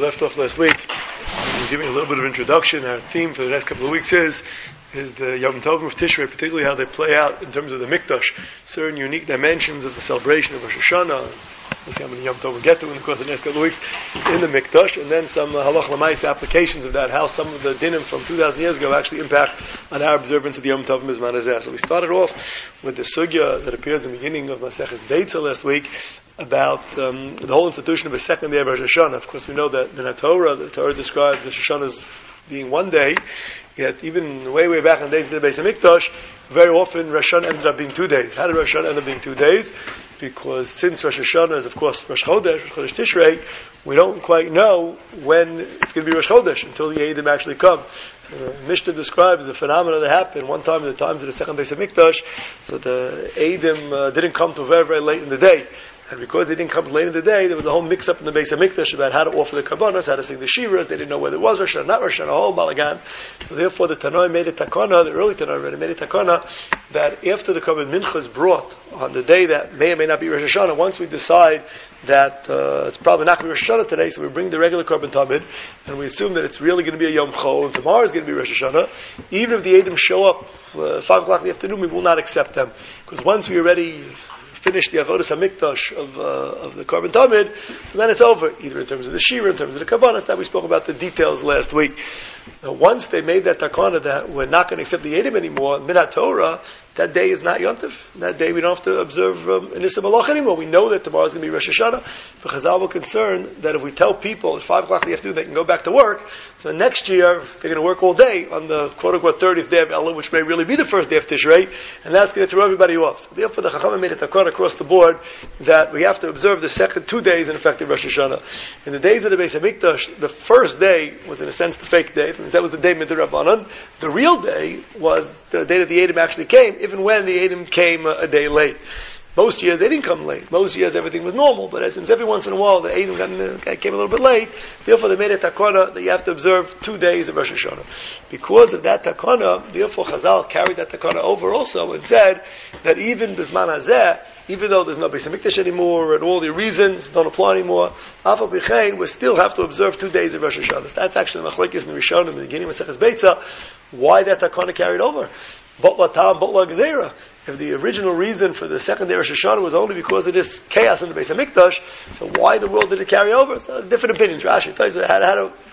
left off last week, we're giving a little bit of introduction. Our theme for the next couple of weeks is the Yom Tovim of Tishrei, particularly how they play out in terms of the Mikdash, certain unique dimensions of the celebration of Rosh Hashanah. We'll see how many Yom Tovim we'll get to in the course of the next couple of weeks in the Mikdash, and then some halach l'maisa applications of that, how some of the dinim from 2,000 years ago actually impact on our observance of the Yom Tovim Bizman Hazeh. So we started off with the sugya that appears in the beginning of Maseches Beitza last week about the whole institution of a second day of Rosh Hashanah. Of course, we know that in the Torah describes Rosh Hashanah as being one day, yet even way back in the days of the Beis HaMikdash, very often Rosh Hashanah ended up being 2 days. How did Rosh Hashanah end up being 2 days? Because since Rosh Hashanah is, of course, Rosh Chodesh Tishrei, we don't quite know when it's going to be Rosh Chodesh until the Eidim actually come. So the Mishnah describes the phenomena that happened one time in the times of the second Beis HaMikdash. So the Eidim didn't come till very, very late in the day. And because they didn't come late in the day, there was a whole mix-up in the Beis HaMikdash about how to offer the karbanos, how to sing the shiras. They didn't know whether it was Rosh Hashanah, not Rosh Hashanah, a whole balagan. So therefore, the Tanoi made a takana, the early Tanoi made a takana, that after the karban mincha is brought on the day that may or may not be Rosh Hashanah, once we decide that it's probably not going to be Rosh Hashanah today, so we bring the regular karban tamid, and we assume that it's really going to be a Yom Chol, and tomorrow is going to be Rosh Hashanah. Even if the Eidim show up 5 o'clock in the afternoon, we will not accept them, because once we already finish the Avodas HaMikdash of the Karban Tamid, so then it's over, either in terms of the Shira, in terms of the Kabbalah, that we spoke about the details last week. Now, once they made that takana that we're not going to accept the Eidim anymore, Minat Torah, that day is not Yontif. That day we don't have to observe Nisa Malach anymore. We know that tomorrow is going to be Rosh Hashanah. But Chazal were concerned that if we tell people at 5 o'clock in the afternoon they can go back to work, so next year they're going to work all day on the quote-unquote 30th day of Elul, which may really be the first day of Tishrei, and that's going to throw everybody off. So therefore the Chachamim made a takana across the board that we have to observe the second 2 days in effect of Rosh Hashanah. In the days of the Beis HaMikdash, the first day was in a sense the fake day. That was the day Midrabanan. The real day was the day that the Eidim actually came, even when the Eidim came a day late. Most years they didn't come late. Most years everything was normal, but since every once in a while the Eidim came a little bit late, therefore they made a takana that you have to observe 2 days of Rosh Hashanah. Because of that takana, therefore Chazal carried that takana over also and said that even Bizman Hazeh, even though there's no Beis HaMikdash anymore and all the reasons don't apply anymore, Afal B'chein, we still have to observe 2 days of Rosh Hashanah. That's actually the Machlekes in the Rishonim in the beginning of Maseches Beitza, why that takana carried over. Botla Tam, Botla Gezerah. If the original reason for the second day of Rosh Hashanah was only because of this chaos in the Beis HaMikdash, so why in the world did it carry over? So different opinions. Rashi tells you how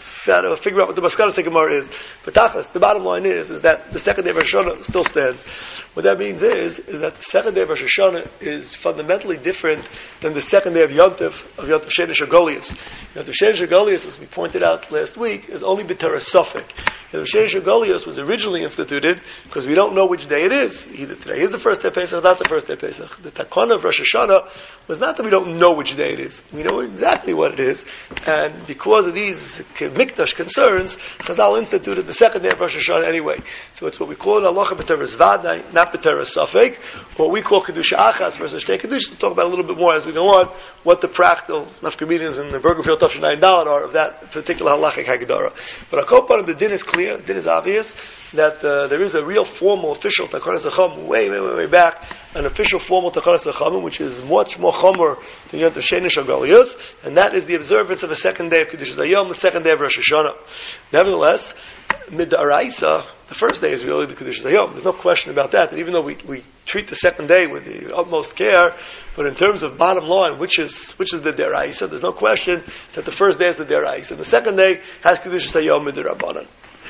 to figure out what the Maskana Gemara is. But Tachlis, the bottom line is that the second day of Rosh Hashanah still stands. What that means is that the second day of Rosh Hashanah is fundamentally different than the second day of Yontif Shenesh Agolius. Yontif Shenesh Agolius, as we pointed out last week, is only B'Torah Suffolk. Yontif Shenesh Agolius was originally instituted because we don't know which day it is. Either today is the first day of Pesach, or not the first day of Pesach. The takana of Rosh Hashanah was not that we don't know which day it is. We know exactly what it is. And because of these Mikdash concerns, Chazal instituted the second day of Rosh Hashanah anyway. So it's what we call Halacha B'Torah Zvadai, not B'Torah Safek, what we call Kedusha Achas versus Shtei Kedusha. We'll talk about a little bit more as we go on, what the practical nafkamidiyas in the Bergerfield Tafshin $9 are of that particular halachic hagdara. But a couple of the din is clear, the din is obvious, that there is a real formal, official Takanas Acham way back, an official formal Takanas Acham, which is much more chomer than Yom Shenesh Agolius, and that is the observance of a second day of Kedusha Zayom, the second day of Rosh Hashanah. Nevertheless, Mid-Araisa, the first day is really the Kedusha Zayom. There's no question about that even though we treat the second day with the utmost care, but in terms of bottom line, which is the Deraisa, there's no question that the first day is the Deraisa, and the second day has Kedusha Zayom Mid-Rabbanan.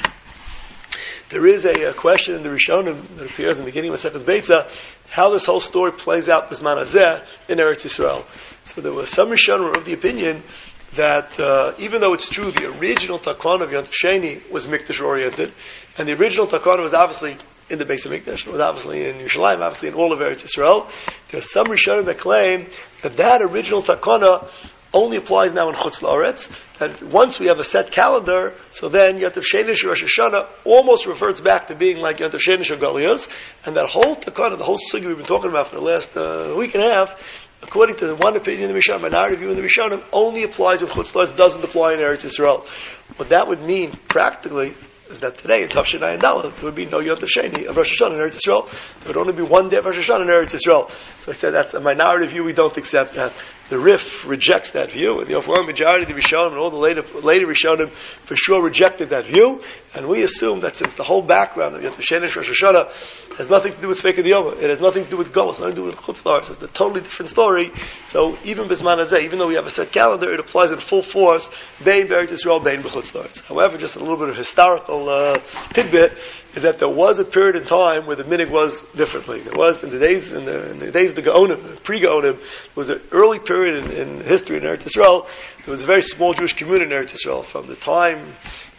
There is a question in the Rishonim that appears in the beginning of Maseches Beitza, how this whole story plays out Bizman Hazeh in Eretz Yisrael. So there were some Rishonim of the opinion that even though it's true the original takana of Yom Sheni was Mikdash oriented, and the original takana was obviously in the Beis HaMikdash, it was obviously in Yerushalayim, obviously in all of Eretz Yisrael, there's some Rishonim that claim that original takana only applies now in Chutz La'aretz, that once we have a set calendar, so then Yontif Shenesh Rosh Hashanah almost reverts back to being like Yontif Shenesh Agolios, and that whole takana, the whole sugi we've been talking about for the last week and a half, according to the one opinion in the Rishonim, minority view in the Rishonim, only applies in Chutz La'aretz, doesn't apply in Eretz Yisrael. What that would mean practically is that today in Tafshin Ayin Dalet there would be no Yom Tov Sheni of Rosh Hashanah in Eretz Yisrael. There would only be one day of Rosh Hashanah in Eretz Yisrael. So I said that's a minority view. We don't accept that. The Rif rejects that view, and the overwhelming majority of the Rishonim and all the later Rishonim for sure rejected that view. And we assume that since the whole background of Yom Tov Sheni and Rosh Hashanah has nothing to do with Sfeik Yom, it has nothing to do with Golus, nothing to do with Chutz La'aretz. It's a totally different story. So even Bisman Hazeh, even though we have a set calendar, it applies in full force. Bein Eretz Yisrael, Bein B'Chutz La'aretz. However, just a little bit of historical tidbit is that there was a period in time where the minig was differently. There was in the days of the Gaonim, pre-Gaonim, there was an early period in history in Eretz Yisrael. There was a very small Jewish community in Eretz Yisrael from the time,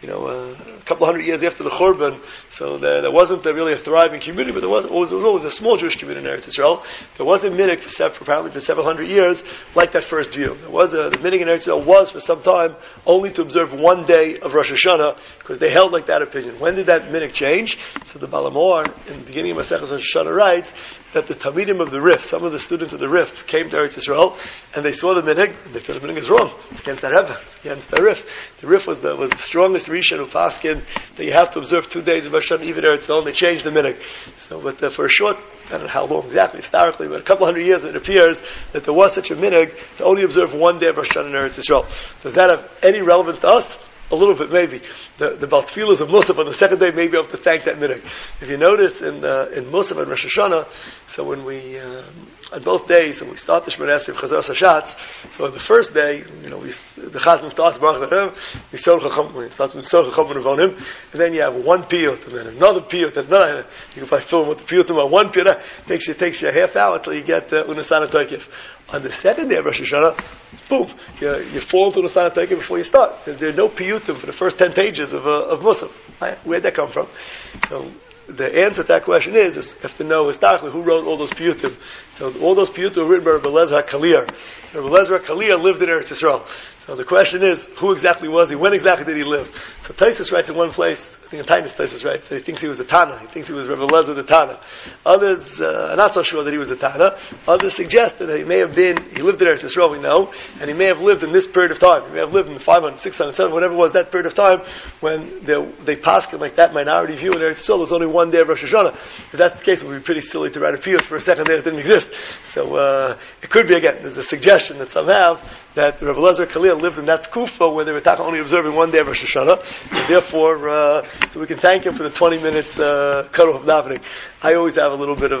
a couple of hundred years after the Churban. So there wasn't really a thriving community, but there was always a small Jewish community in Eretz Yisrael. There was a minig apparently for several hundred years, like that first view. There was the minig in Eretz Yisrael was for some time only to observe one day of Rosh Hashanah, because they held like that opinion. When did that minig change? So the Balamor, in the beginning of Masechus Rosh Hashanah, writes that the Talmidim of the Rif, some of the students of the Rif, came to Eretz Yisrael, and they saw the minig, and they thought the minig is wrong. It's against the Rebbe. It's against the Rif. The Rif was the strongest Rishon of Paskin that you have to observe 2 days of Rosh Hashanah, even Eretz Yisrael, and they changed the minig. So, but for a short, I don't know how long exactly, historically, but a couple hundred years, it appears that there was such a minig to only observe 1 day of Rosh Hashanah in Eretz Yisrael. Does that have any relevance to us? A little bit, maybe. The Baal Tfilas of Musaf on the second day may be able to thank that minig. If you notice in Musaf and Rosh Hashanah, so when we on both days, when we start the Shemona Esrei of Chazar Hashatz, so on the first day, the Chazan starts Baruch Hashem, we start with Sorach Chacham Nevonim, and then you have one piyut, and then another piyut, and another. You can probably film with the piyut on one piyut. It takes you a half hour until you get Unasana Toikif. On the second day of Rosh Hashanah, boom, you fall into the Unasana Toikif before you start. There are no piyutim for the first 10 pages of Musaf. Where'd that come from? So the answer to that question is you have to know historically who wrote all those piyutim. So all those piyutim were written by Rabbi Eliezer HaKalir. So Rabbi Eliezer HaKalir lived in Eretz Yisrael. So the question is, who exactly was he? When exactly did he live? So Taisus writes in one place, I think in Tainus Taisus writes, that he thinks he was a Tana. He thinks he was Rabbi Eliezer the Tana. Others are not so sure that he was a Tana. Others suggest that he may have been, he lived in Eretz Yisrael, we know, and he may have lived in this period of time. He may have lived in the 500, 600, 700, whatever it was, that period of time when they passed him like that minority view in Eretz Yisrael. There's only 1 day of Rosh Hashanah. If that's the case, it would be pretty silly to write a piyut for a second day that didn't exist. So it could be, again, there's a suggestion that some have that Rabbi Eliezer Khalil lived in that Kufa where they were only observing 1 day of Rosh Hashanah, and therefore, so we can thank him for the 20 minutes cutoff of davening. I always have a little bit of,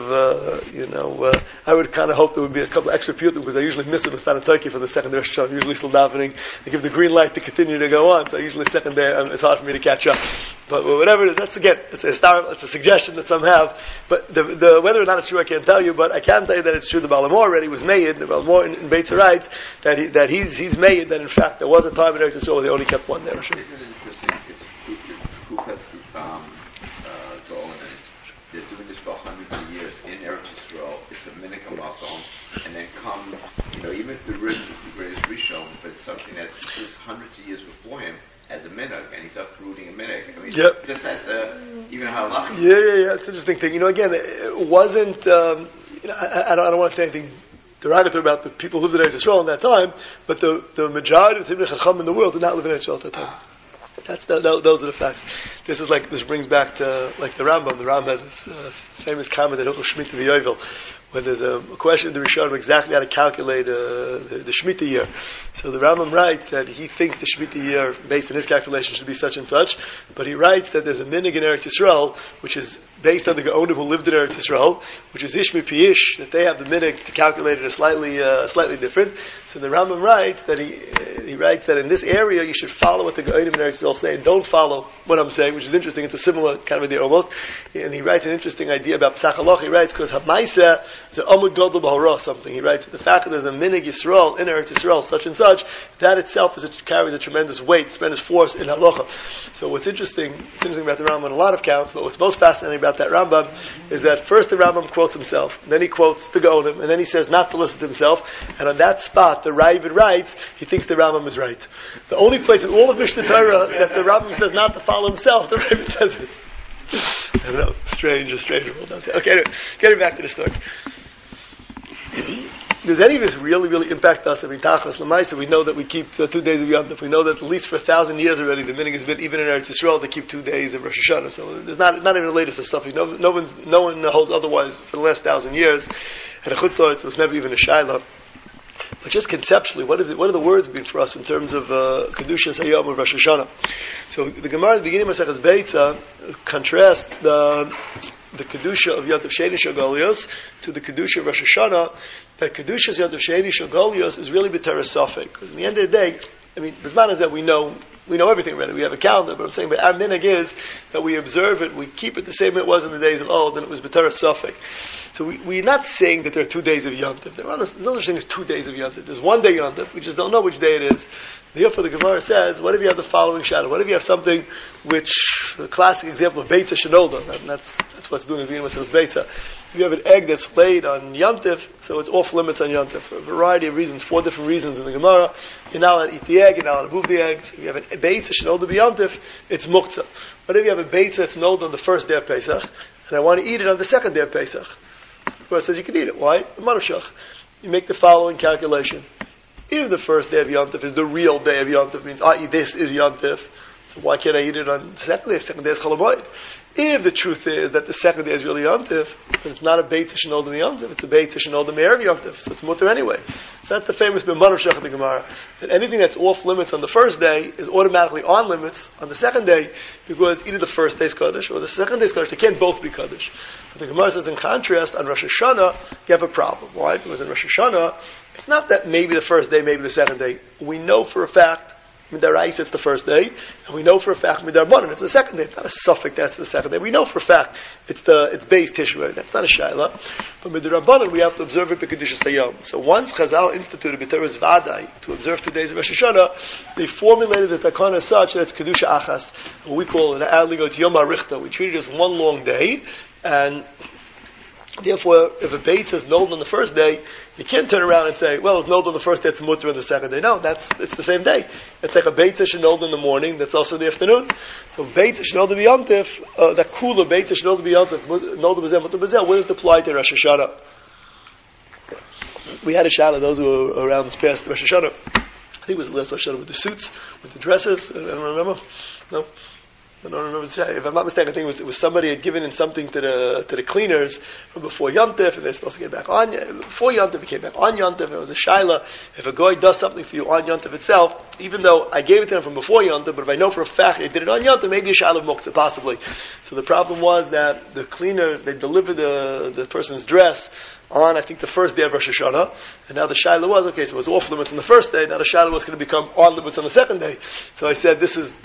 I would kind of hope there would be a couple extra piyutim because I usually miss it in Stana Turkey for the second day of Rosh Hashanah. Usually still davening. They give the green light to continue to go on, so usually the second day it's hard for me to catch up. But whatever it is, that's again, it's a suggestion that some have. But the whether or not it's true, I can't tell you. But I can tell you that it's true. The Balamor already was made. The Balamor in Beitzer writes that he's made that in fact there was a time in Eretz Yisrael where they only kept 1 day. Isn't it interesting? They're doing this for hundreds of years in Eretz Yisrael. It's a minikam makom, and then come, even if the Rizk is the greatest Rishon, but it's something that just hundreds of years before him as a minik, and he's uprooting a minik. I mean, yep. Just as even how lucky. Yeah. It's an interesting thing. Again, it wasn't. I don't want to say anything derogatory about the people who lived in Eretz Yisrael in that time, but the majority of the Talmidei Chacham in the world did not live in Eretz Yisrael at that time. Those are the facts. This brings back to like the Rambam. The Rambam has this famous comment that Shemitah v'Yovel, when there's a question in the Rishonim exactly how to calculate the Shemitah year. So the Rambam writes that he thinks the Shemitah year, based on his calculation, should be such and such, but he writes that there's a minig in Eretz Yisrael, which is based on the Gaonim who lived in Eretz Yisrael, which is Ish Pi Ish, that they have the minig to calculate it slightly different. So the Rambam writes that he writes that in this area you should follow what the Gaonim in Eretz Yisrael say, and don't follow what I'm saying, which is interesting. It's a similar kind of idea almost. And he writes an interesting idea about Pesach Halacha. He writes, because Hamaisa is an Amud Gadol B'Horah something. He writes that the fact that there's a minig Yisrael in Eretz Yisrael, such and such, that itself carries a tremendous weight, tremendous force in Halacha. So what's interesting about the Rambam on a lot of counts, but what's most fascinating about that Rambam is that first the Rambam quotes himself, and then he quotes the Gaonim, and then he says not to listen to himself, and on that spot the Ravid writes, he thinks the Rambam is right. The only place in all of Mishnah Torah that the Rambam says not to follow himself, the Ravid says it. I don't know, strange world out there. Okay, anyway, getting back to the story. does any of this really, really impact us? I mean, Tachlis L'maisa, we know that we keep 2 days of Yom Tov. We know that at least for 1,000 years already, the minhag has been, even in Eretz Yisrael, to keep 2 days of Rosh Hashanah. So there's not even the latest of stuff. No one holds otherwise for the last 1,000 years. And a Chutz La'aretz was never even a Shaila. But just conceptually, what do the words mean for us in terms of Kedushas Hayom of Rosh Hashanah? So the Gemara at the beginning of Maseches Beitza contrasts the Kedusha of Yom Tov Sheni Shagolios to the Kedusha of Rosh Hashanah. That Kedushas Yom Tov Sheni Shagolios is really B'teres Safek. Because in the end of the day, I mean, Bisman is that we know everything already. We have a calendar, but I'm saying, but our minhag is that we observe it, we keep it the same way it was in the days of old, and it was B'teres Safek. So we're not saying that there are 2 days of Yom Tov. There's no such thing as 2 days of Yom Tov. There's 1 day Yom Tov. We just don't know which day it is. Therefore, the Gemara says, what if you have the following shadow? What if you have something which, the classic example of Beitza Shenolda, and that's what's doing in the beginning of Beitza. If you have an egg that's laid on Yom Tov, so it's off limits on Yom Tov for a variety of reasons, 4 different reasons in the Gemara. You're not allowed to eat the egg, you're not allowed to move the egg. So if you have a Beitza Shenolda Yom Tov, it's Muktzah. What if you have a Beitza that's nolda on the first day of Pesach, and I want to eat it on the second day of Pesach? The Gemara says you can eat it. Why? Manushach. You make the following calculation. If the first day of Yom Tov is the real day of Yom Tov, means this is Yom Tov, so why can't I eat it on the second day? The second day is Chol HaMoed. If the truth is that the second day is really Yom Tov, then it's not a Beit Shenolda Yom Tov, it's a Beit Shenolda Me'erev Yom Tov, so it's mutter anyway. So that's the famous B'manav Shach of the Gemara, that anything that's off limits on the first day is automatically on limits on the second day, because either the first day is Kaddish or the second day is Kaddish. They can't both be Kaddish. But the Gemara says, in contrast, on Rosh Hashanah, you have a problem. Why? Because in Rosh Hashanah, it's not that maybe the first day, maybe the second day. We know for a fact, Midarais, it's the first day, and we know for a fact, Midarbanan, it's the second day. It's not a suffix, that's the second day. We know for a fact, it's Beis Tishrei. That's not a Shaila. But Midarbanan, we have to observe it B'Kedushas Hayom. So once Chazal instituted B'Teres Vadai to observe 2 days of Rosh Hashanah, they formulated the Takana as such that it's Kedusha Achas, what we call in our lingo, it's Yom HaRichta. We treat it as one long day, and therefore, if a Beit says Nold on the first day, you can't turn around and say, well, it's Nold on the first day, it's Mutter on the second day. No, it's the same day. It's like a Beit says Nold in the morning, that's also in the afternoon. So Beit says Nold B'Yom Tov, that cooler Beit says Nold B'Yom Tov, Nold B'Zeh, Mutter B'Zeh, wouldn't apply to Rosh Hashanah. We had a Shaila, those who were around this past Rosh Hashanah. I think it was the last Rosh Hashanah with the suits, with the dresses, I don't remember. No? I don't remember. If I'm not mistaken, I think it was somebody had given in something to the cleaners from before Yom Tov, and they're supposed to get back on. Before Yom Tov, it came back on Yom Tov. It was a shaila. If a guy does something for you on Yom Tov itself, even though I gave it to him from before Yom Tov, but if I know for a fact they did it on Yom Tov, maybe a shaila of muktzah, possibly. So the problem was that the cleaners, they delivered the person's dress on, I think, the first day of Rosh Hashanah, and now the shaila was, okay, so it was off limits on the first day, now the shaila was going to become on limits on the second day. So I said, this is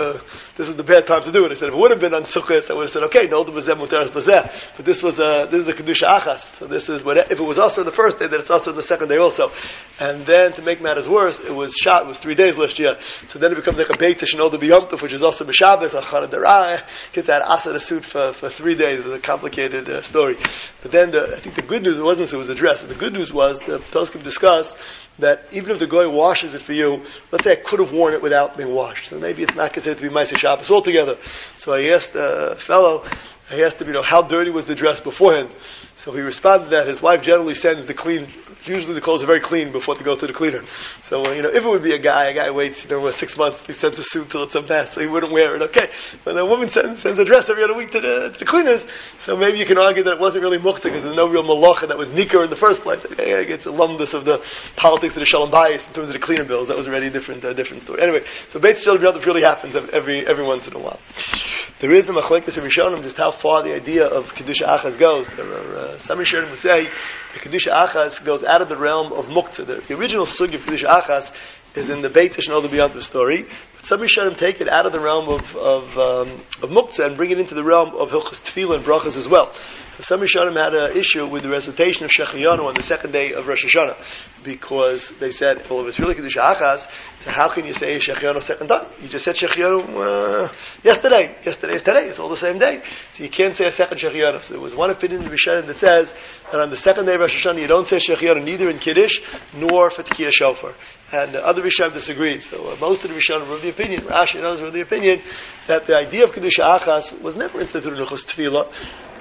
the bad time to do it. I said, if it would have been on Sukkot, I would have said, okay, no, but this is a Kedusha Achas, so this is, if it was also on the first day, then it's also on the second day also. And then, to make matters worse, it was 3 days last year, so then it becomes like a Beit Shenolda B'Yom Tov, which is also B'Shabbos, Achara Derah, gets that Asa the suit for 3 days. It was a complicated story. But then, I think the good news, it wasn't so it was a dress. The good news was, the Toskim discussed, that even if the guy washes it for you, let's say I could have worn it without being washed, so maybe it's not considered to be Ma'aseh Shabbos altogether. So I asked a fellow, how dirty was the dress beforehand? So he responded that his wife generally sends usually the clothes are very clean before they go to the cleaner. So, if it would be a guy waits, 6 months, he sends a suit till it's a mess, so he wouldn't wear it, okay. But a woman sends a dress every other week to the cleaners, so maybe you can argue that it wasn't really muktzah, because there's no real malacha that was nikar in the first place. Okay, it's a lumdus of the politics of the shalom bayis in terms of the cleaner bills. That was already a different story. Anyway, so Beit Shalom really happens every once in a while. There is a machlekes of Rishonim just how far the idea of Kedusha Achas goes. There are some Rishonim who say the Kedusha Achas goes out of the realm of Muktzah. The original sugya of Kedusha Achas is in the Beit Shenolda B'Yom Tov story. But some Rishonim take it out of the realm of Muktzah and bring it into the realm of Hilchos Tefillah and Brachas as well. So some Rishonim had an issue with the recitation of Shechianu on the second day of Rosh Hashanah, because they said, well, if it's really Kedusha Achas, so how can you say Shechianu second time? You just said Shechianu yesterday. Yesterday is today. It's all the same day. So you can't say a second Shechianu. So there was one opinion in the Rishonim that says that on the second day of Rosh Hashanah you don't say Shechianu neither in Kiddush nor for Tekiyah Shofar. And the other Rishonim disagreed. So most of the Rishonim were of the opinion, Rashi and others were of the opinion, that the idea of Kedusha Achas was never instituted in Hilchos Tefillah.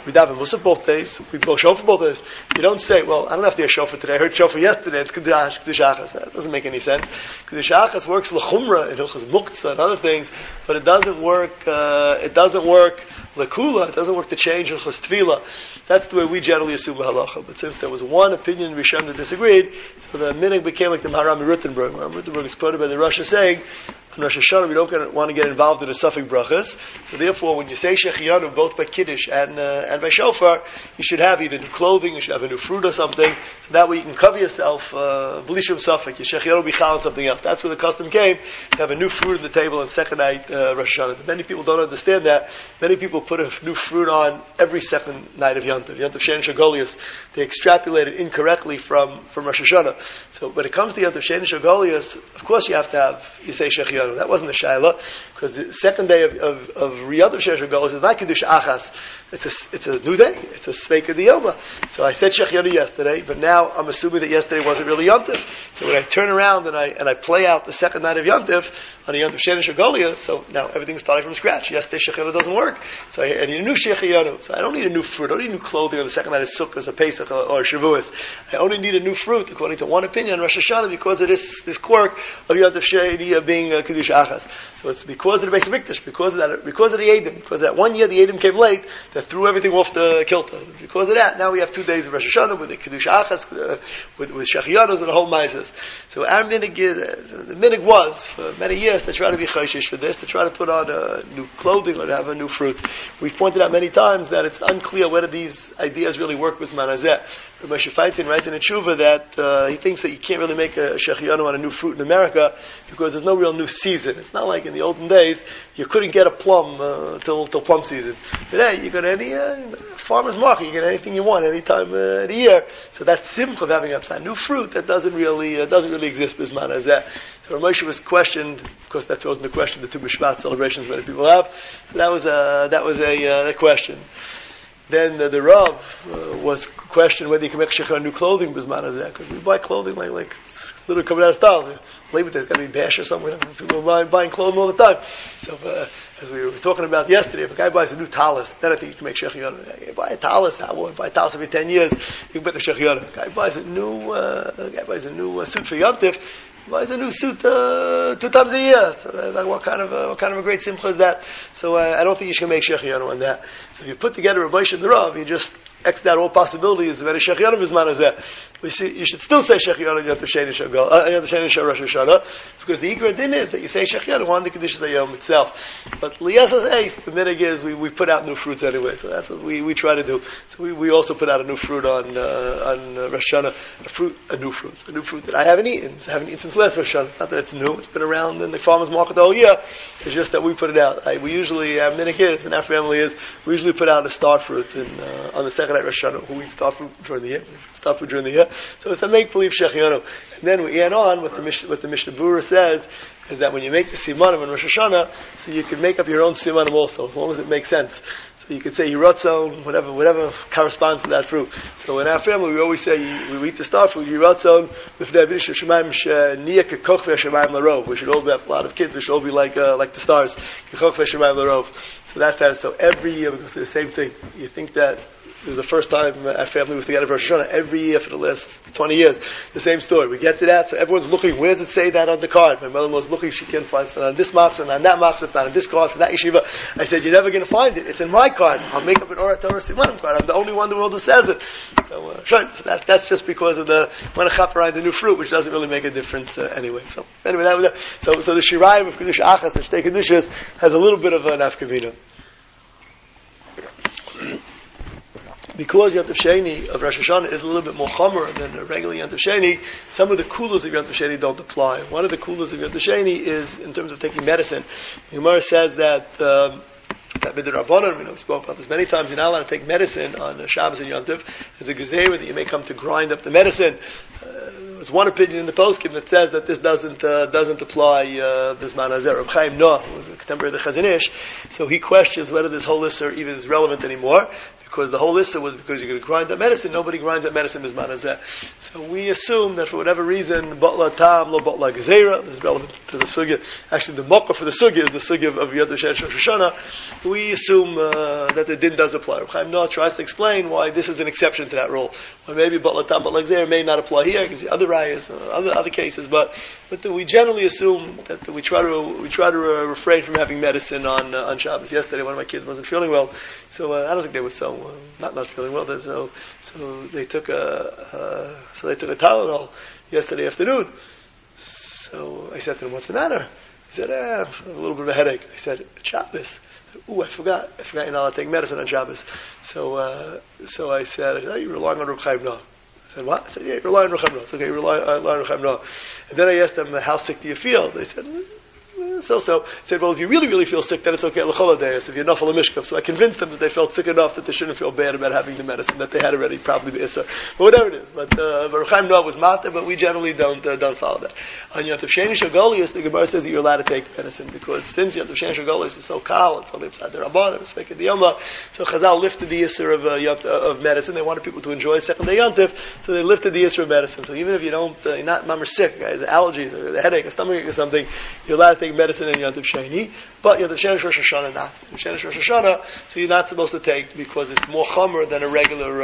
We daven Musaf both days. We blow shofar both days. You don't say, well, I don't have to hear shofar today. I heard shofar yesterday. It's Kiddush Achas. That doesn't make any sense. Kiddush Achas works l'chumra in Hilchos Muktzah and other things, but it doesn't work. It doesn't work l'kula. It doesn't work to change Hilchos Tefillah. That's the way we generally assume halacha. But since there was one opinion in Rishon that disagreed, so the minhag became like the Maharam Ruttenberg. Maharam Ruttenberg is quoted by the Rosh saying, on Rosh Hashanah, we don't want to get involved in the suffix brachas. So therefore, when you say Shechianu, both by Kiddush and by Shofar, you should have either new clothing, you should have a new fruit or something, so that way you can cover yourself, B'lishum suffix. Your Shechianu will be chal on something else. That's where the custom came, to have a new fruit on the table on second night, Rosh Hashanah. Many people don't understand that. Many people put a new fruit on every second night of Yontif. Yontif Shein Shagolius. They extrapolate it incorrectly from Rosh Hashanah. So when it comes to Yontif Shein Shagolius, of course you have to have, you say Shechianu. That wasn't a shayla, because the second day of Riyad of Shesh HaGolos is not Kiddush Achas. It's a new day. It's a Sveika Diyoma. So I said Shechianu yesterday, but now I'm assuming that yesterday wasn't really Yontif. So when I turn around and I play out the second night of Yontif on the Yontif Shesh HaGolos, so now everything's starting from scratch. Yesterday Shechianu doesn't work. So I need a new Shechianu. So I don't need a new fruit. I don't need new clothing on the second night of Sukkot or Pesach or Shavuos. I only need a new fruit, according to one opinion on Rosh Hashanah, because of this quirk of Yontif Sheini being Kiddush Achas. So it's because of the Beis Hamikdash, because of the Eidim, because that one year the Eidim came late, that threw everything off the kilter. Because of that, now we have 2 days of Rosh Hashanah with the Kiddush Achas, with Shechianos and the whole Mises. So our minhag the minhag was, for many years, to try to be chayshish for this, to try to put on new clothing or to have a new fruit. We've pointed out many times that it's unclear whether these ideas really work with Manazeh. Moshe Feinstein writes in a tshuva that he thinks that you can't really make a Shechianu on a new fruit in America because there's no real new season. It's not like in the olden days you couldn't get a plum till plum season. Today you go to any farmer's market, you get anything you want any time of the year. So that simcha of having upside new fruit that doesn't really exist with Manazeh. So Moshe was questioned, of course that throws into question the Tu B'Shvat celebrations many people have. So that was a question. Then the Rav was questioned whether you can make Shechianu new clothing b'zman hazeh, because we buy clothing like literally coming out of style. Labor Day, there's got to be bash or something. People are buying clothing all the time. So as we were talking about yesterday, if a guy buys a new talis, then I think you can make Shechianu. You buy a talis, buy a talis every 10 years, you can put the Shechianu. A guy buys a new suit for Yontif. Buys a new suit 2 times a year. So what kind of a great simcha is that? So I don't think you should make Shechianu on that. So if you put together a Moshe and the Rav, you just X out all possibilities of any Shechianu B'zman hazeh. You should still say Shechianu Yontif Shein Rosh Hashanah, because the Ikra Din is that you say Shechianu on the Kedusha Yom itself. But Liyasas Eis, the minhag is we put out new fruits anyway, so that's what we try to do. So we also put out a new fruit on Rosh Hashanah, a new fruit that I haven't eaten since last Rosh Hashanah. It's not that it's new; it's been around in the farmers market the whole year. It's just that we put it out. We usually our minhag is, and our family is, we usually put out a star fruit on the second night Rosh Hashanah. Who eats star fruit during the year? Star fruit during the year. So it's a make-believe Shechianu. And then we add on what the Mishnah Berurah says is that when you make the simanim in Rosh Hashanah, so you can make up your own simanim also, as long as it makes sense. So you could say Yiratzon, whatever corresponds to that fruit. So in our family, we always say we eat the star fruit Yiratzon with the Avish Shemaim Sheniya Kekoch Ve'Shemaim Larov. We should all have a lot of kids. We should all be like the stars. Kekoch Ve'Shemaim Larov. So that's how. So every year we go through the same thing. You think that it was the first time our family was together for Rosh Hashanah. Every year for the last 20 years, the same story. We get to that, so everyone's looking, where does it say that on the card? My mother-in-law's looking, she can't find it on this marks and on that marks, it's not on this card, for that yeshiva. I said, you're never going to find it. It's in my card. I'll make up an Orah Torah Simanim card. I'm the only one in the world that says it. So, so that's just because of the Manachapparai, the new fruit, which doesn't really make a difference anyway. So, anyway, that was it. So the Shirayim of Kiddush Achas, the Shtei Kedushas, has a little bit of an afkavina. Because Yontif Sheini of Rosh Hashanah is a little bit more chomer than a regular Yontif Sheini, some of the kulas of Yontif Sheini don't apply. One of the kulas of Yontif Sheini is in terms of taking medicine. The Gemara says that B'der Rabbanan, we spoke about this many times, you're not allowed to take medicine on Shabbos and Yontif. There's a gezerah that you may come to grind up the medicine. There's one opinion in the poskim that says that this doesn't apply this Manazeh. Reb Chaim Noah, who was a contemporary of the Chazon Ish, so he questions whether this whole list even is relevant anymore, because the whole issue was because you're going to grind that medicine. Nobody grinds that medicine bisman hazeh. So we assume that for whatever reason, batla tam lo batla gezerah. This is relevant to the sugya. Actually, the mokkah for the sugya is the sugya of Yom Tov Shein Rosh Hashanah. We assume that the din does apply. Reb Chaim Noah tries to explain why this is an exception to that rule. Or maybe batla tam batla gezerah may not apply here because the other rayas, other cases, but we generally assume that we try to refrain from having medicine on Shabbos. Yesterday, one of my kids wasn't feeling well, so I don't think they were not feeling well. So they took a Tylenol yesterday afternoon. So I said to him, "What's the matter?" He said, "A little bit of a headache." I said, "It's Shabbos." Ooh, I forgot you're not allowed to take medicine on Shabbos. So I said, "Oh, you're relying on Reb Chaim Noah." I said, "What?" I said, "Yeah, you're relying on Reb Chaim Noah." It's okay, you're relying on Reb Chaim Noah. And then I asked them, "How sick do you feel?" They said, so. I said, "Well, if you really, really feel sick, then it's okay. L'choladeis, if you're nafal mishkav." So I convinced them that they felt sick enough that they shouldn't feel bad about having the medicine that they had already, probably the issa, but whatever it is. But Reb Chaim Noah was matter, but we generally don't follow that. On Yom Tov Sheni Shogolius, the Gemara says that you're allowed to take medicine because since Yom Tov Sheni Shogolius is so kal, it's only upside the Rabbanim, it's fake the Yoma. So Chazal lifted the issa of medicine. They wanted people to enjoy second day Yom Tov, so they lifted the issa of medicine. So even if you don't, you're not mamar sick, guys, allergies, a headache, a stomachache or something, you're allowed to take medicine in Yom Tov Sheni, but Yom Tov Sheni Rosh Hashanah not. Yom Tov Sheni Rosh Hashanah, so you're not supposed to take because it's more chomer than a regular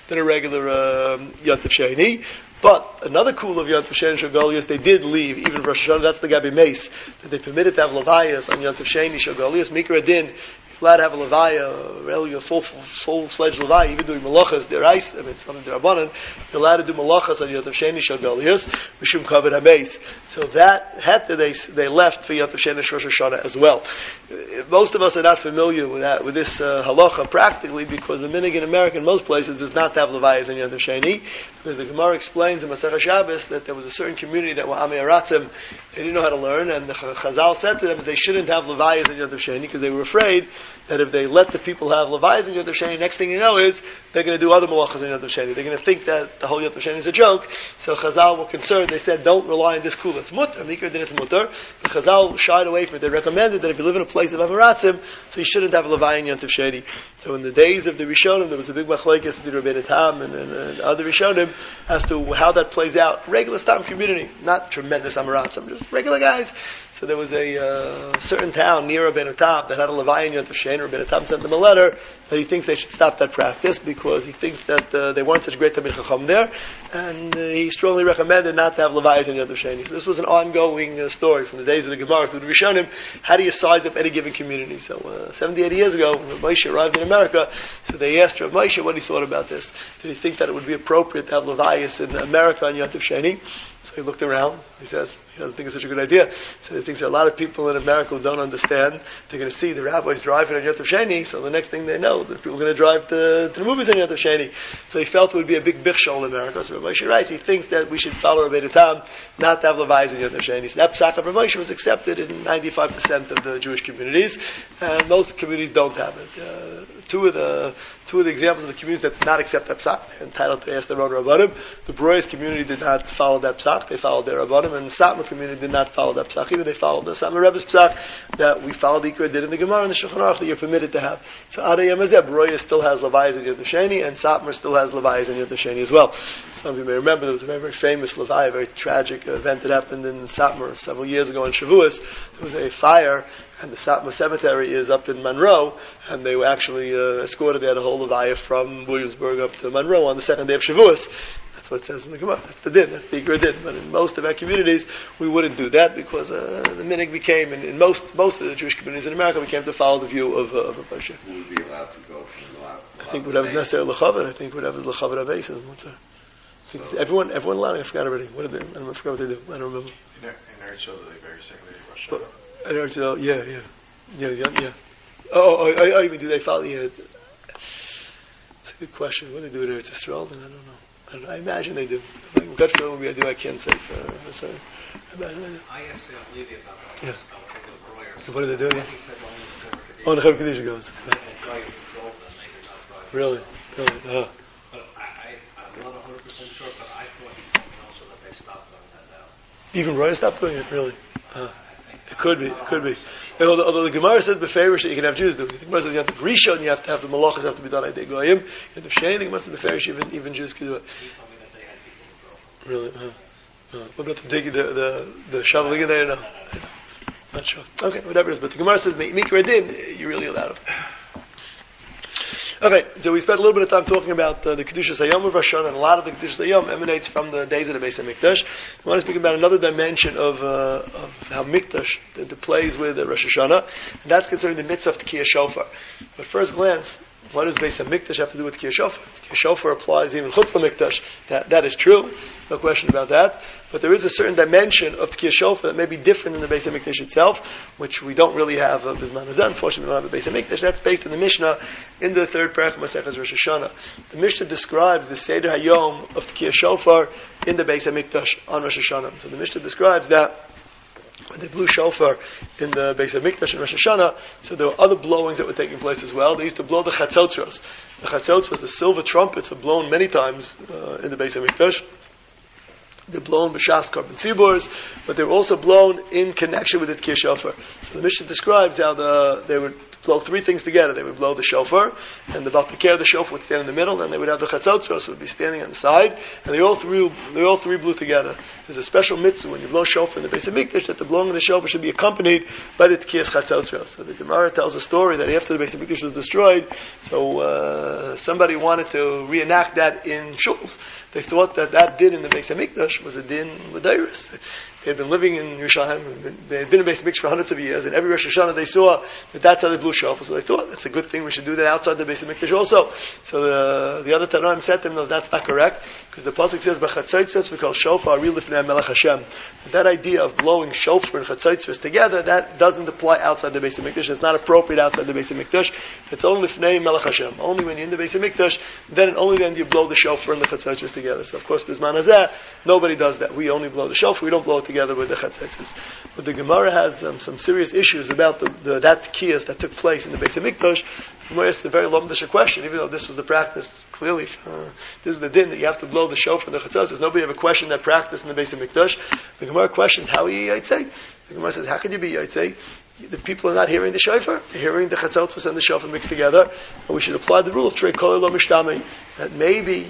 Yom Tov Sheni. But another cool of Yom Tov Sheni Shogolius, they did leave even Rosh Hashanah. That's the Gabi Mace that they permitted to have levayas on Yom Tov Sheni Shogolius. Mikra Din. Allowed to have a levaya, really a full-fledged levaya, even doing malachas, derais, I mean, it's something derabanan. You're allowed to do malachas on Yom Tov Sheni Shogolius, mishum kavod hameis. So that heta they left for Yom Tov Sheni Rosh Hashanah as well. Most of us are not familiar with this halacha practically because the minhag in America in most places does not have levayas on Yom Tov Sheni. Because the Gemara explains in Masechah Shabbos that there was a certain community that were Amei Aratzim, they didn't know how to learn, and the Chazal said to them that they shouldn't have levayas on Yom Tov Sheni because they were afraid that if they let the people have levayas on Yom Tov Sheni, next thing you know is they're going to do other malachas on Yom Tov Sheni. They're going to think that the whole Yom Tov Sheni is a joke. So Chazal were concerned. They said, don't rely on this kula. It's mutter. Mikra din it's mutter. The Chazal shied away from it. They recommended that if you live in a place of Avaratzim, so you shouldn't have levaya on Yom Tov Sheni. So in the days of the Rishonim, there was a big machlokes with Rabbeinu Tam and other Rishonim as to how that plays out. Regular Stam community, not tremendous Amaratzim, just regular guys. So there was a certain town near Rabbeinu Tam that had a levaya on Yom Tov Sheni. Rabbeinu Tam sent them a letter that he thinks they should stop that practice because he thinks that they weren't such great Talmid Chacham there, and he strongly recommended not to have levayas on Yom Tov Sheni. So this was an ongoing story from the days of the Gemara through the Rishonim. How do you size up any given community? So 70, 80 years ago, when Rav Moshe arrived in America, so they asked Rav Moshe what he thought about this. Did he think that it would be appropriate to have levayas in America on Yom Tov Sheni? So he looked around. He says he doesn't think it's such a good idea. So he thinks there are a lot of people in America who don't understand. They're going to see the rabbis driving on Yom Tov Sheni, so the next thing they know, the people are going to drive to the movies on Yom Tov Sheni. So he felt it would be a big bichshol in America. So Rav Moshe writes, he thinks that we should follow Rabbeinu Tam, not to have levayas on Yom Tov Sheni. So that psak of Rav Moshe was accepted in 95% of the Jewish communities, and most communities don't have it. Two of the examples of the communities that did not accept that psak, entitled to ask their own Rabbanim. The Broyes community did not follow that psak, they followed their Rabbanim, and the Satmar community did not follow that psak. Either they followed the Satmar Rebbe's psak that we followed the Ikra did in the Gemara and the Shulchan Aruch that you're permitted to have. So Adai Yamazeh, Broyes still has levayas in Yom Tov Sheni, and Satmar still has levayas in Yom Tov Sheni as well. Some of you may remember there was a very, very famous levaya, a very tragic event that happened in Satmar several years ago in Shavuos. There was a fire, and the Satmar Cemetery is up in Monroe, and they were actually escorted. They had a whole levaya from Williamsburg up to Monroe on the second day of Shavuos. That's what it says in the Gemara. That's the din. That's the Ikra din. But in most of our communities, we wouldn't do that because the minhag became, in most of the Jewish communities in America, became to follow the view of a Moshe. Who would be allowed to go from the lab? I think whatever's necessary l'chavod. I think whatever's l'chavod aves is mutter. I think everyone allowed. I forgot already. What did they? I forgot what they do. I don't remember. In Eretz Yisrael, they very secondary Russia. In Eretz Yisrael, yeah. Oh, even do they follow? Yeah. It's a good question. What do they do in Eretz Yisrael? Then I don't know. I imagine they do. God forbid what I do, I can't say for certain. I asked Levi about that. Yes. So what do do they do? Yeah. He said, Oh, the Chav Kedusha goes. The guy who drove them, they did not drive. Really? But I'm not 100% sure, but I thought he told me also that they stopped doing that now. Even Roy stopped doing it, really? It could be. Although the Gemara says beferish that you can have Jews do. The Gemara says you have to Risha and you have to have the malachas have to be done at Goyim. You have to Shane. The Gemara says beferish even Jews can do it. He told me that they had people in Grove. Really? What about the digging, the shoveling in there? No. Not sure. Okay, whatever it is. But the Gemara says Mikra Din, you're really allowed it. Okay, so we spent a little bit of time talking about the Kedushas Hayom of Rosh Hashanah, and a lot of the Kedushas Hayom emanates from the days of the Beis HaMikdash. I want to speak about another dimension of how Mikdash plays with Rosh Hashanah, and that's concerning the mitzvah of Tekiah Shofar. But first glance, what does Beis HaMikdash have to do with Tekiah Shofar? Tekiah Shofar applies even Chutz LaMikdash. That is true, no question about that. But there is a certain dimension of Tekiah Shofar that may be different in the Beis HaMikdash itself, which we don't really have Bisman Hazeh. Unfortunately, we don't have a Beis HaMikdash. That's based in the Mishnah in the third parak of Maseches Rosh Hashanah. The Mishnah describes the Seder Hayom of Tekiah Shofar in the Beis HaMikdash on Rosh Hashanah. So the Mishnah describes that when they blew shofar in the Beis HaMikdash in Rosh Hashanah, so there were other blowings that were taking place as well. They used to blow the chatzotzros. The chatzotzros, the silver trumpets, are blown many times in the Beis HaMikdash. They're blown b'shas korban tziburs, but they're also blown in connection with the Tekiah Shofar. So the Mishnah describes how they would blow three things together. They would blow the shofar, and the Baltakeh of the shofar would stand in the middle, and they would have the chatzotzros would be standing on the side, and they all three blew together. There's a special mitzvah when you blow shofar in the Beis HaMikdash that the blowing of the shofar should be accompanied by the Tekiyas chatzotzros. So the Gemara tells a story that after the Beis HaMikdash was destroyed, so somebody wanted to reenact that in shuls. They thought that din in the Beis HaMikdash was a din l'dairis. They had been living in Yerushalayim. They had been in Beis HaMikdash for hundreds of years, and every Rosh Hashanah they saw that that's how they blew shofar. So they thought that's a good thing. We should do that outside the Beis HaMikdash also. So the other Tanoim said to them, no, that's not correct, because the pasuk says b'chatzaitzos we call shofar rilifnei Melech Hashem. That idea of blowing shofar and chatzaitzos together, that doesn't apply outside the Beis HaMikdash. It's not appropriate outside the Beis HaMikdash. It's only lifnei Melech Hashem. Only when you're in the Beis HaMikdash, then and only then do you blow the shofar and the chatzaitzos together. So of course, Bisman Hazeh, nobody does that. We only blow the shofar. We don't blow it together with the chatzaitzos. But the Gemara has some serious issues about that tekiyas that took place in the Beis HaMikdash. The Gemara asks a very lomdish question, even though this was the practice. Clearly, this is the din that you have to blow the shofar and the chatzaitzos. Nobody ever questioned that practice in the Beis HaMikdash. The Gemara questions how he yitzei. The Gemara says, how can you be yitzei? The people are not hearing the shofar; they're hearing the chatzotzos and the shofar mixed together. And we should apply the rule of trei kol lo mishtami. That maybe,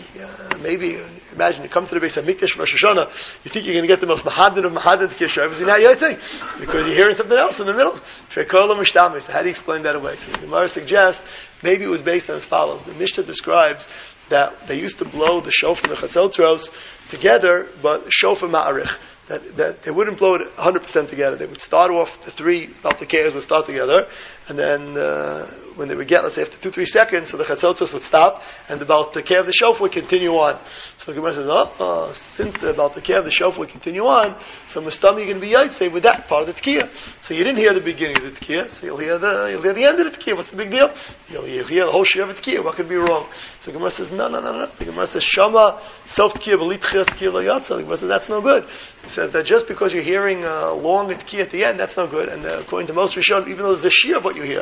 imagine you come to the Beis HaMikdash Rosh Hashanah, you think you're going to get the most mahadin of mahadin to shofar, so now yitzei because you're hearing something else in the middle. Trei kol lo mishtami. So how do you explain that away? So the Gemara suggests maybe it was based on as follows: the Mishnah describes that they used to blow the shofar and the chatzotzos together, but shofar ma'arich. That they wouldn't blow it 100% together. They would start off, the three Baltakehs would start together, and then when they would get, let's say, after 2-3 seconds, so the chatzotzos would stop, and the Baltakeh of the shofar would continue on. So the Gemara says, since the Baltakeh of the shofar would continue on, so Mustami you're going to be yaitse with that part of the Tekiyah. So you didn't hear the beginning of the Tekiyah, so you'll hear the end of the Tekiyah. What's the big deal? You'll hear the whole shir of the Tekiyah. What could be wrong? So the Gemara says, no. The Gemara says, Shama, self Tekiyah, b'li Tchias Tekiyah lo yatsa. The Gemara says, that's no good. It says that just because you're hearing long Tekiyah at the end, that's no good. And according to most Rishon, even though there's a shir of what you hear,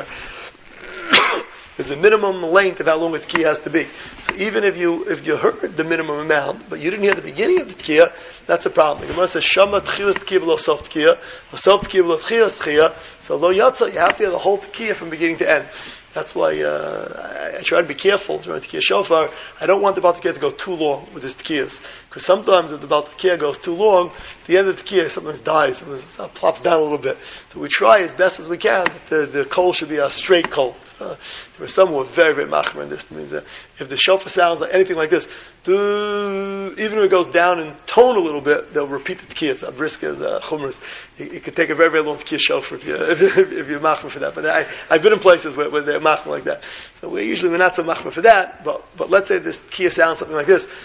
there's a minimum length of how long the Tekiyah has to be. So even if you heard the minimum amount, but you didn't hear the beginning of the Tekiyah, that's a problem. The Gemara says, Shama Tchilas Tekiyah v'lo sof Tekiyah, sof Tekiyah v'lo Tchilas Tekiyah. So lo yatsa, you have to hear the whole Tekiyah from beginning to end. That's why I try to be careful during Tekiyah Shofar. I don't want the Baltakeh to go too long with his Tekiyahs. Because sometimes if the Baltakeh goes too long, the end of the Tekiyah sometimes dies, sometimes plops down a little bit. So we try as best as we can that the kol should be a straight kol. There are some who are very, very machmer in this. It means that if the shofar sounds like anything like this, even if it goes down in tone a little bit, they'll repeat the Tekiyah. It's abriskas, chumras. It could take a very, very long Tekiyah shofar if you're machmer for that. But I've been in places where they're machmer like that. So we're not so machmer for that, but let's say this Tekiyah sounds something like this.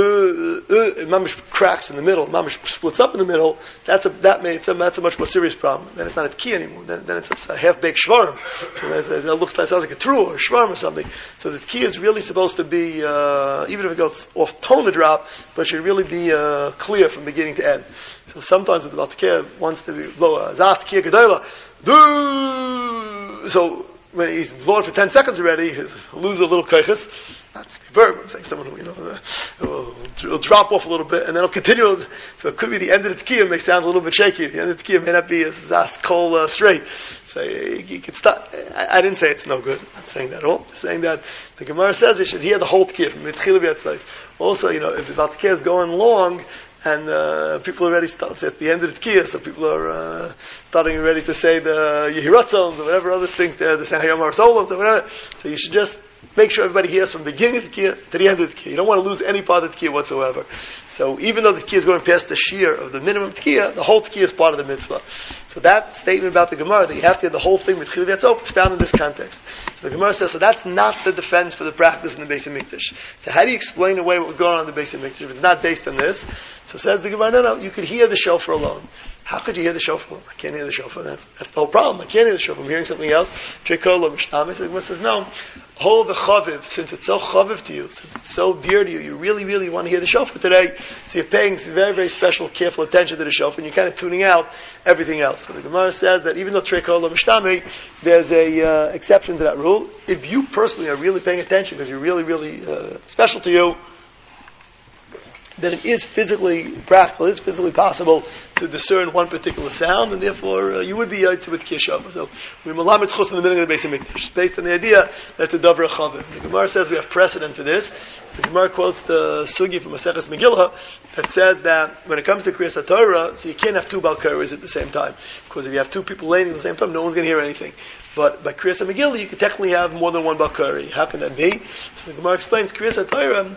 Mamish cracks in the middle, Mamish splits up in the middle. That's a much more serious problem. Then it's not a Tekiyah anymore. Then it's a half-baked shvarim. So it sounds like a true or a shvarim or something. So the Tekiyah is really supposed to be, even if it goes off tone to drop, but it should really be clear from beginning to end. So sometimes with the Baltakeh wants to blow a zat Tekiyah gedola. So when he's blowing for 10 seconds already, he'll lose a little kaiches. That's the verb. I'm saying someone who, will drop off a little bit, and then it'll continue. So it could be the end of the tkiyah may sound a little bit shaky. The end of the tkiyah may not be as cold straight. So you could start. I didn't say it's no good. I'm not saying that at all. I'm saying that the Gemara says you should hear the whole tkiyah from mitchila v'yatzayif. Also, if the tkiyah is going long, and people are already starting at the end of the tkiyah, so people are starting ready to say the Yehiratzons or whatever other things, the Hayom Solos or whatever. So you should just make sure everybody hears from the beginning of the tkiyah to the end of the tkiyah. You don't want to lose any part of the tkiyah whatsoever. So even though the tkiyah is going past the shear of the minimum tkiyah, the whole tkiyah is part of the mitzvah. So that statement about the Gemara, that you have to hear the whole thing with Chilul Yatzov, is found in this context. So the Gemara says, so that's not the defense for the practice in the Beis HaMikdash. So how do you explain away what was going on in the Beis HaMikdash if it's not based on this? So says the Gemara, no, you could hear the shofar alone. How could you hear the shofar? I can't hear the shofar. That's the whole problem. I can't hear the shofar. I'm hearing something else. Trikola Mishnami. So the Gemara says, no. Hold the chaviv, since it's so chaviv to you, since it's so dear to you, you really, really want to hear the shofar today. So you're paying very, very special, careful attention to the shofar, and you're kind of tuning out everything else. So the Gemara says that even though Trikola Mishnami, there's a exception to that rule. If you personally are really paying attention because you're really, really special to you, then it is physically practical, it is physically possible to discern one particular sound, and therefore you would be yaitz with kishov. So we malamet chus in the beginning of the Beis HaMikdash, based on the idea that it's a davar chavim. The Gemara says we have precedent for this. The Gemara quotes the sugi from Maseches Megillah that says that when it comes to Kriyas HaTorah, so you can't have two balkaris at the same time, because if you have two people laying at the same time, no one's going to hear anything. But by Kriyas HaMegillah, you can technically have more than one balkari. How can that be? So the Gemara explains Kriyas HaTorah.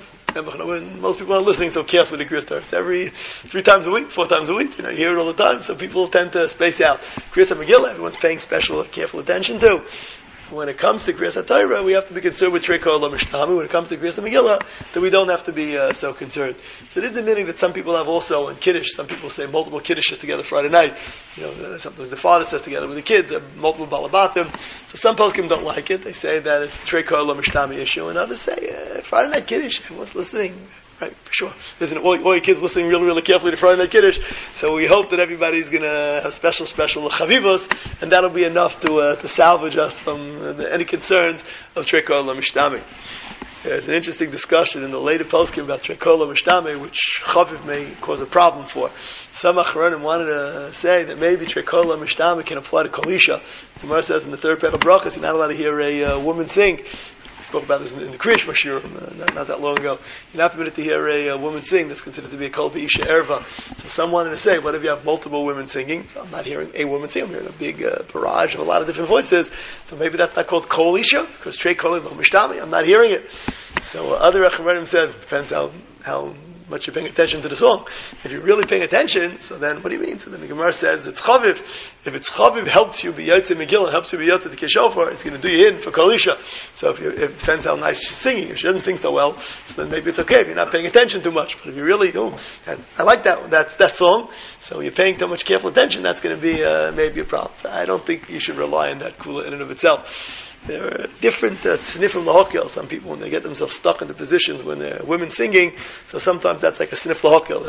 Most people aren't listening so carefully to Kriyas Torah. It's every 3 times a week, 4 times a week. You hear it all the time, so people tend to space out. Kriyas HaMegillah, everyone's paying special, careful attention to. When it comes to Kriyas HaTorah, we have to be concerned with Trikola Mishnami. When it comes to Kriyas HaMegillah, then we don't have to be so concerned. So it is admitting that some people have also in Kiddush, some people say multiple Kiddushes together Friday night. Sometimes the father says together with the kids, multiple balabatim. So some poskim don't like it. They say that it's a Trikola Mishnami issue, and others say Friday night Kiddush, everyone's listening. Right, for sure. Listen, all your kids listening really, really carefully to Friday Night Kiddush. So we hope that everybody's going to have special chavivos, and that'll be enough to salvage us from any concerns of Trikola Mishtami. There's an interesting discussion in the later poskim about Trikola Mishtami, which chaviv may cause a problem for. Some achronim wanted to say that maybe Trikola Mishtami can apply to Kalisha. The Gemara says in the third pair of brachas, you're not allowed to hear a woman sing. We spoke about this in the Kriyash Mashir not that long ago. You're not permitted to hear a woman sing. That's considered to be a kol v'isha erva. So some wanted to say, what if you have multiple women singing? So I'm not hearing a woman sing. I'm hearing a big barrage of a lot of different voices. So maybe that's not called kol isha, because trei kolim lo mishtami. I'm not hearing it. So other Achronim said, depends how much you're paying attention to the song. If you're really paying attention, so then what do you mean? So then the Gemara says it's chaviv. If it's chaviv helps you be yaitz Megillah, helps you be yaitz the kishofar, it's going to do you in for kalisha. So if it depends how nice she's singing. If she doesn't sing so well, so then maybe it's okay if you're not paying attention too much. But if you really do, I like that song, so you're paying too much careful attention, that's going to be maybe a problem. So I don't think you should rely on that kula in and of itself. There are different sniffim lahokil. Some people, when they get themselves stuck in the positions when they're women singing, so sometimes that's like a sniff lahokil.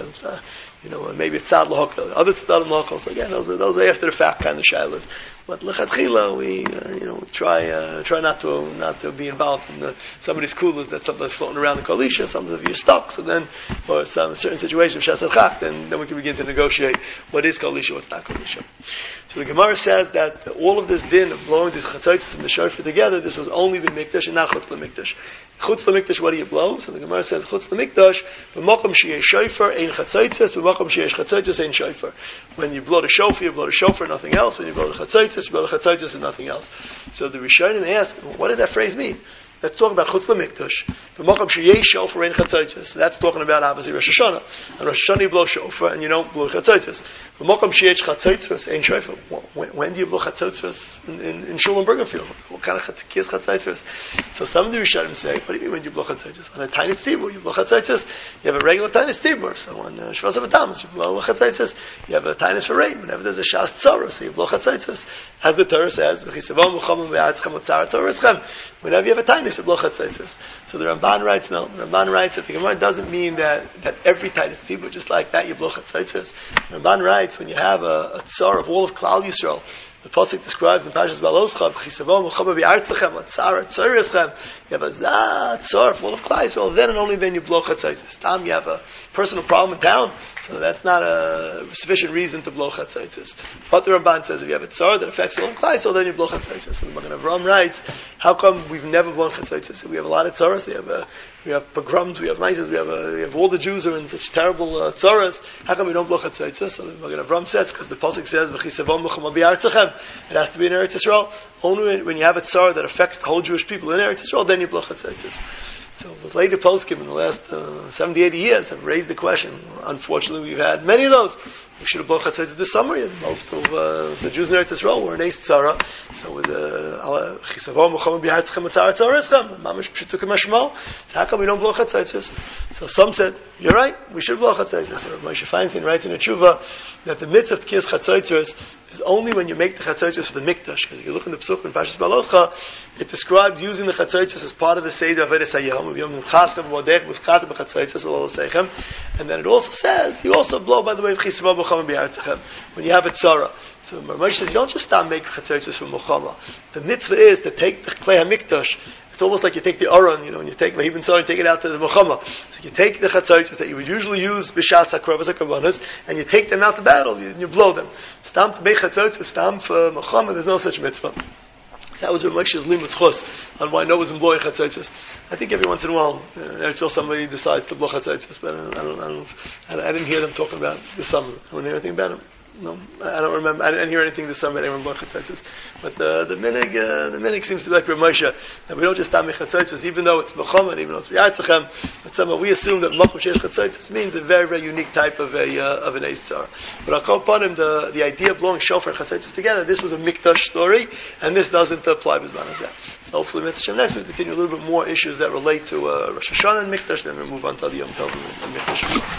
Maybe it's sad lahokil. Other tzad lahokil. So again, those are after the fact kind of shilas. But lechatchila, we try not to be involved in somebody's kulas that's sometimes floating around the kalisha. Sometimes if you're stuck, so then, or some certain situation of shas al-chak, then we can begin to negotiate what is kalisha, what's not kalisha. So the Gemara says that all of this din of blowing the chatzaitzes and the shofar together, this was only the mikdash and not chutz l'mikdash. Chutz l'mikdash, what do you blow? So the Gemara says chutz l'mikdash, b'makom sheyesh shofar ein chatzaitzes, b'makom sheyesh chatzaitzes ein shofar. When you blow the shofar, nothing else. When you blow the chatzaitzes, you blow the chatzaitzes and nothing else. So the Rishonim ask, what does that phrase mean? That's talking about chutz l'mikdash. B'makom sheyesh shofar ein chatzaitzes. So that's talking about obviously Rosh Hashanah. On Rosh Hashanah you blow shofar and you don't blow chatzaitzes. B'makom sheyesh chatzaitzes ein shofar. When do you blow chatzaitzes in Shul and Bergenfield? What kind of chatzaitzes? So some of the Rishonim say, what do you mean when you blow chatzaitzes? On a tiny tzibur, you blow chatzaitzes. You have a regular tiny tzibur. So on Shvas Avatam, you blow chatzaitzes. You have a tinius for rain. Whenever there's a shas tzara, so you blow chatzaitzes. As the Torah says, whenever you have a tinius, you blow chatzaitzes. So the Ramban writes, no. The Ramban writes that the Gemara doesn't mean that every tinius tzibur, just like that, you blow chatzaitzes. The Ramban writes, when you have a tsar of all of Klal Yisrael, The pasuk describes in Parshas Baloscha, "V'chisavom u'chama b'artzachem l'tzara tzorischem." You have a tzar full of klais. Well, then and only then you blow chatzaitis. Tam, you have a personal problem in town, so that's not a sufficient reason to blow chatzaitis. But the Ramban says if you have a tzar that affects all of klais, well then you blow chatzaitis. So the Magen Avraham writes, how come we've never blown chatzaitis? We have a lot of tzaras. We have pogroms, we have mises, we have all the Jews are in such terrible tzaras. How come we don't blow chatzaitis? So the Magen Avraham says, because the pasuk says, "V'chisavom b'chama b'artzachem." It has to be in Eretz Yisrael. Only when you have a tzar that affects the whole Jewish people in Eretz Yisrael, then you blow chatzaitis. So the later poskim in the last 70, 80 years have raised the question. Unfortunately, we've had many of those. We should have blown chatzaitis this summer. Most of the Jews in Eretz Yisrael were in Eis Tzara. So with Chisavom B'chama B'Yartzachem Tzara Tzarischem, Mamish Pshutuk Mashmo. So how come we don't blow chatzaitis? So some said, you're right, we should blow chatzaitis. So Moshe Feinstein writes in a tshuva that the mitzvah of Tkiyas chatzaitis is only when you make the chatzaitis for the mikdash. Because if you look in the Pesach in Parshas Baloscha, it describes using the chatzaitis as part of the Seder Avodas Hayom. And then it also says, you also blow, by the way, when you have a tzara. So Moshe says, you don't just stop making chatzaitis for Muhammad. The mitzvah is to take the Klei HaMikdash. It's almost like you take the Aron, and you take Vahibin Tzara and take it out to the Muhammad. So you take the chatzaitis that you would usually use b'shas hakrovas hakavanas, and you take them out to battle, and you blow them. Stam to make chatzaitis, stam for Muhammad, there's no such mitzvah. That was Rav Moshe's limud chus on why Noah was blowing chatzaitis. I think every once in a while, until somebody decides to blow chatzaitis, but I didn't hear them talking about it this summer. I didn't hear anything about it. No, I don't remember. I didn't hear anything this summer. Anyone blow chatzaitis. But the minig seems to be like Rav Moshe, that we don't just start making chatzaitis, even though it's mechamed, even though it's b'yartzachem. But somehow we assume that makom sheish chatzaitis means a very, very unique type of an eis tzar. But I'll call upon him the idea of blowing shofar and chatzaitis together. This was a mikdash story, and this doesn't apply b'zman hazeh. So hopefully, Mitzvah next week we continue a little bit more issues that relate to Rosh Hashanah and mikdash. Then we move on to the Yom Tov and mikdash.